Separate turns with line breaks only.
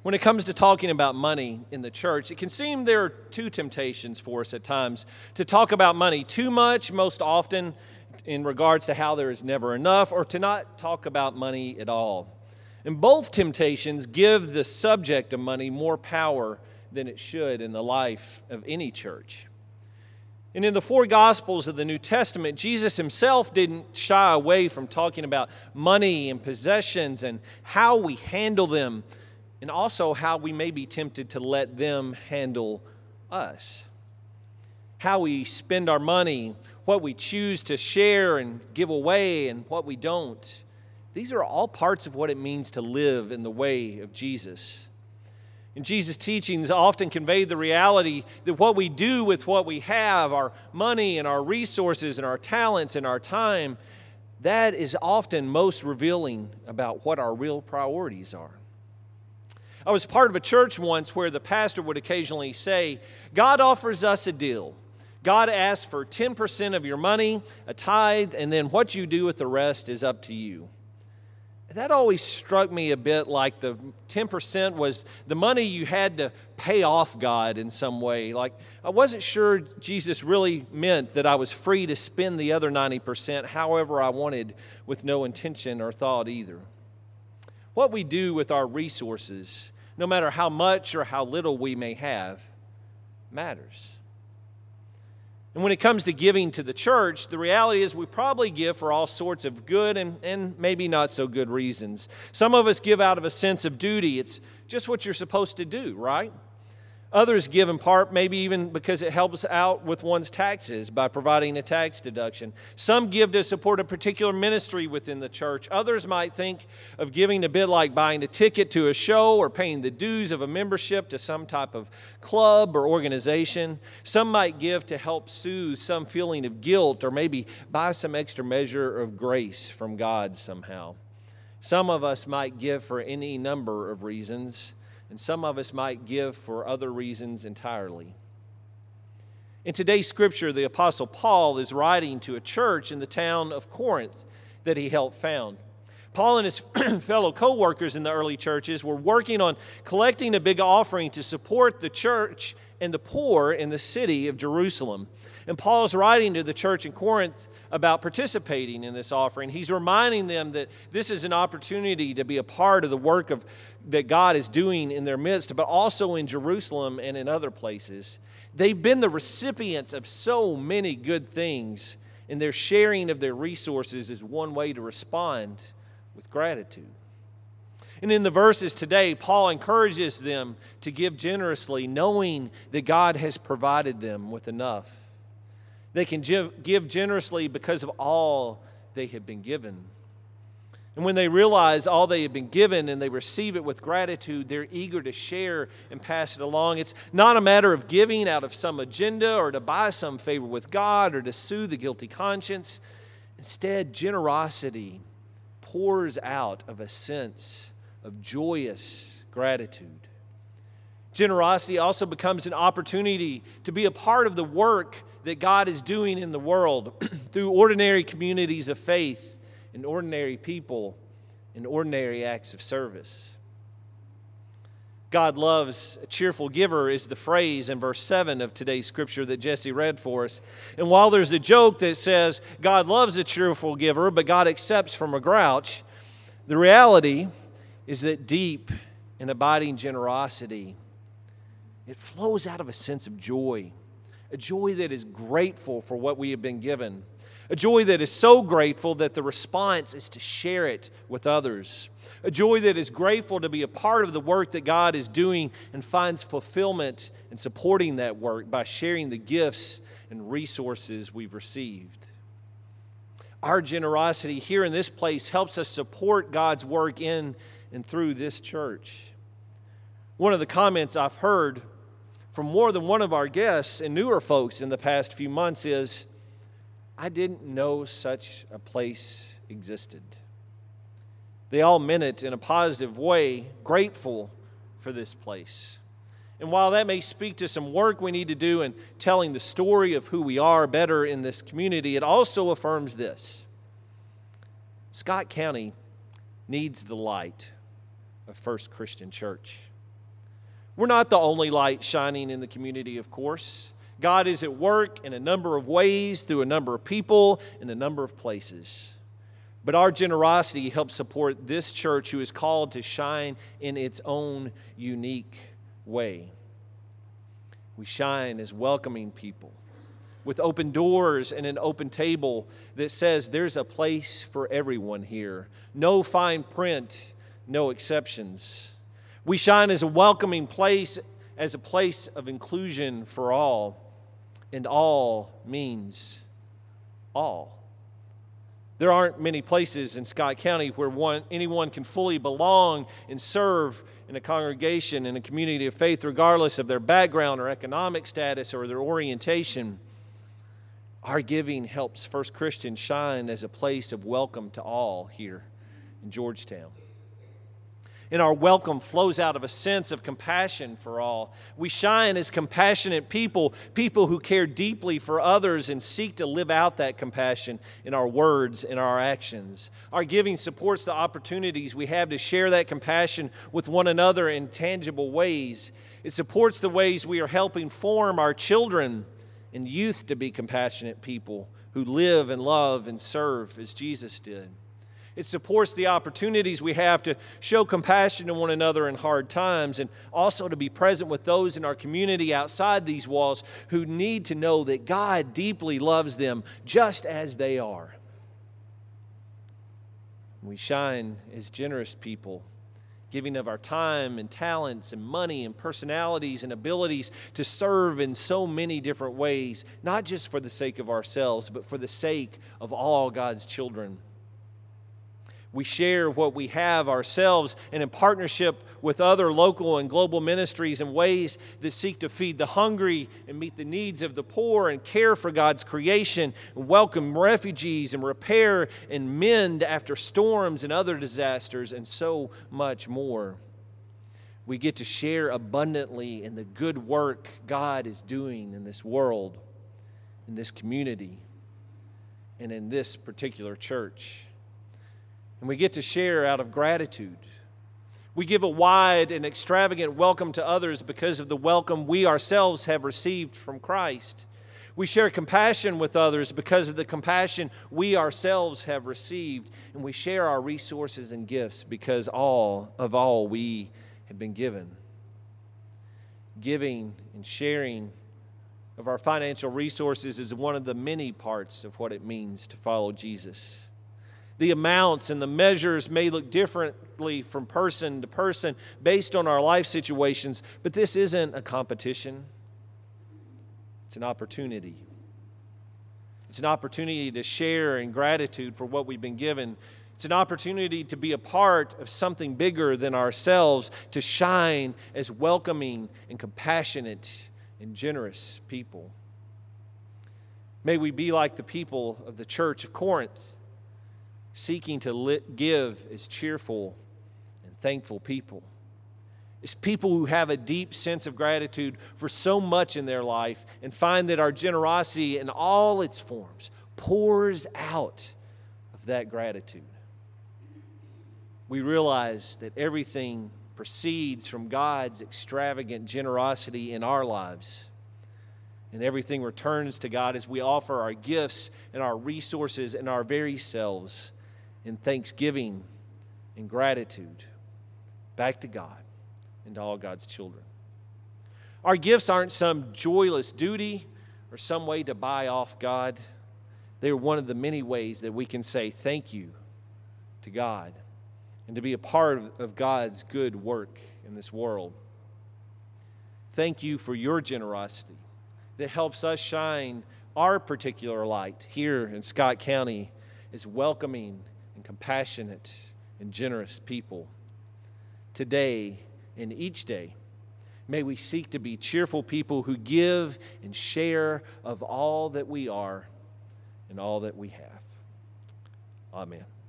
When it comes to talking about money in the church, it can seem there are two temptations for us at times. To talk about money too much, most often in regards to how there is never enough, or to not talk about money at all. And both temptations give the subject of money more power than it should in the life of any church. And in the four Gospels of the New Testament, Jesus himself didn't shy away from talking about money and possessions and how we handle them, and also how we may be tempted to let them handle us. How we spend our money, what we choose to share and give away, and what we don't. These are all parts of what it means to live in the way of Jesus. And Jesus' teachings often convey the reality that what we do with what we have, our money and our resources and our talents and our time, that is often most revealing about what our real priorities are. I was part of a church once where the pastor would occasionally say, God offers us a deal. God asks for 10% of your money, a tithe, and then what you do with the rest is up to you. That always struck me a bit like the 10% was the money you had to pay off God in some way. Like, I wasn't sure Jesus really meant that I was free to spend the other 90% however I wanted with no intention or thought either. What we do with our resources, no matter how much or how little we may have, matters. And when it comes to giving to the church, the reality is we probably give for all sorts of good and maybe not so good reasons. Some of us give out of a sense of duty. It's just what you're supposed to do, right? Others give in part maybe even because it helps out with one's taxes by providing a tax deduction. Some give to support a particular ministry within the church. Others might think of giving a bit like buying a ticket to a show or paying the dues of a membership to some type of club or organization. Some might give to help soothe some feeling of guilt or maybe buy some extra measure of grace from God somehow. Some of us might give for any number of reasons, and some of us might give for other reasons entirely. In today's scripture, the Apostle Paul is writing to a church in the town of Corinth that he helped found. Paul and his fellow co-workers in the early churches were working on collecting a big offering to support the church and the poor in the city of Jerusalem. And Paul's writing to the church in Corinth about participating in this offering. He's reminding them that this is an opportunity to be a part of the work that God is doing in their midst, but also in Jerusalem and in other places. They've been the recipients of so many good things, and their sharing of their resources is one way to respond with gratitude. And in the verses today, Paul encourages them to give generously, knowing that God has provided them with enough. They can give generously because of all they have been given. And when they realize all they have been given and they receive it with gratitude, they're eager to share and pass it along. It's not a matter of giving out of some agenda or to buy some favor with God or to soothe the guilty conscience. Instead, generosity pours out of a sense of joyous gratitude. Generosity also becomes an opportunity to be a part of the work that God is doing in the world through ordinary communities of faith and ordinary people and ordinary acts of service. God loves a cheerful giver is the phrase in verse 7 of today's scripture that Jesse read for us. And while there's a joke that says God loves a cheerful giver, but God accepts from a grouch, the reality is that deep and abiding generosity, it flows out of a sense of joy. A joy that is grateful for what we have been given. A joy that is so grateful that the response is to share it with others. A joy that is grateful to be a part of the work that God is doing and finds fulfillment in supporting that work by sharing the gifts and resources we've received. Our generosity here in this place helps us support God's work in and through this church. One of the comments I've heard from more than one of our guests and newer folks in the past few months is, I didn't know such a place existed. They all meant it in a positive way, grateful for this place. And while that may speak to some work we need to do in telling the story of who we are better in this community, it also affirms this. Scott County needs the light of First Christian Church. We're not the only light shining in the community, of course. God is at work in a number of ways, through a number of people, in a number of places. But our generosity helps support this church who is called to shine in its own unique way. We shine as welcoming people, with open doors and an open table that says there's a place for everyone here. No fine print, no exceptions. We shine as a welcoming place, as a place of inclusion for all. And all means all. There aren't many places in Scott County where anyone can fully belong and serve in a congregation, in a community of faith, regardless of their background or economic status or their orientation. Our giving helps First Christian shine as a place of welcome to all here in Georgetown. And our welcome flows out of a sense of compassion for all. We shine as compassionate people, people who care deeply for others and seek to live out that compassion in our words and our actions. Our giving supports the opportunities we have to share that compassion with one another in tangible ways. It supports the ways we are helping form our children and youth to be compassionate people who live and love and serve as Jesus did. It supports the opportunities we have to show compassion to one another in hard times, and also to be present with those in our community outside these walls who need to know that God deeply loves them just as they are. We shine as generous people, giving of our time and talents and money and personalities and abilities to serve in so many different ways, not just for the sake of ourselves, but for the sake of all God's children. We share what we have ourselves, and in partnership with other local and global ministries in ways that seek to feed the hungry and meet the needs of the poor and care for God's creation and welcome refugees and repair and mend after storms and other disasters and so much more. We get to share abundantly in the good work God is doing in this world, in this community, and in this particular church. And we get to share out of gratitude. We give a wide and extravagant welcome to others because of the welcome we ourselves have received from Christ. We share compassion with others because of the compassion we ourselves have received. And we share our resources and gifts because all we have been given. Giving and sharing of our financial resources is one of the many parts of what it means to follow Jesus. The amounts and the measures may look differently from person to person based on our life situations, but this isn't a competition. It's an opportunity. It's an opportunity to share in gratitude for what we've been given. It's an opportunity to be a part of something bigger than ourselves, to shine as welcoming and compassionate and generous people. May we be like the people of the church of Corinth, seeking to give as cheerful and thankful people. It's people who have a deep sense of gratitude for so much in their life and find that our generosity in all its forms pours out of that gratitude. We realize that everything proceeds from God's extravagant generosity in our lives. And everything returns to God as we offer our gifts and our resources and our very selves in thanksgiving and gratitude back to God and to all God's children. Our gifts aren't some joyless duty or some way to buy off God. They're one of the many ways that we can say thank you to God and to be a part of God's good work in this world. Thank you for your generosity that helps us shine our particular light here in Scott County as welcoming and compassionate and generous people. Today and each day, may we seek to be cheerful people who give and share of all that we are and all that we have. Amen.